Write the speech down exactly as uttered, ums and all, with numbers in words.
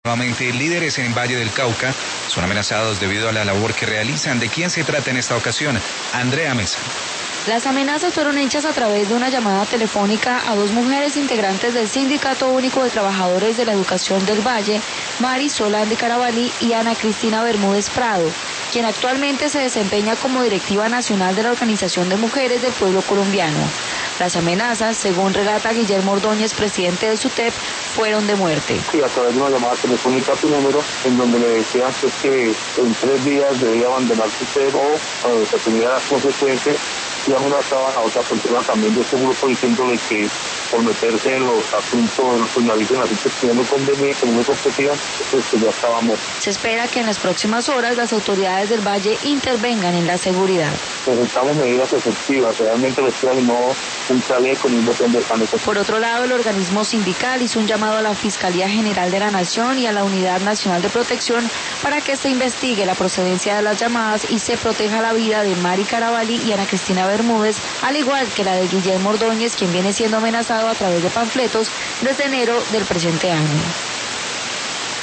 Nuevamente, líderes en Valle del Cauca son amenazados debido a la labor que realizan. ¿De quién se trata en esta ocasión? Andrea Mesa. Las amenazas fueron hechas a través de una llamada telefónica a dos mujeres integrantes del Sindicato Único de Trabajadores de la Educación del Valle, Mari Solán de Carabalí y Ana Cristina Bermúdez Prado, quien actualmente se desempeña como directiva nacional de la Organización de Mujeres del Pueblo Colombiano. Las amenazas, según relata Guillermo Ordóñez, presidente del SUTEP, fueron de muerte. Sí, a través de una llamada telefónica a su número, en donde le decían que, que en tres días debía abandonar su SUTEP o eh, se tenía las consecuencias. Y amenazaban a otra persona también de ese grupo diciéndole que por meterse en los asuntos, en los finalistas, en asuntos que no convenía, que no me competían, pues que ya estábamos. Se espera que en las próximas horas las autoridades del Valle intervengan en la seguridad. Presentamos medidas efectivas, realmente les animó un chaleco ni un botón de pan. Por otro lado, el organismo sindical hizo un llamado a la Fiscalía General de la Nación y a la Unidad Nacional de Protección para que se investigue la procedencia de las llamadas y se proteja la vida de Mari Carabalí y Ana Cristina Bermúdez, al igual que la de Guillermo Ordóñez, quien viene siendo amenazado a través de panfletos desde enero del presente año.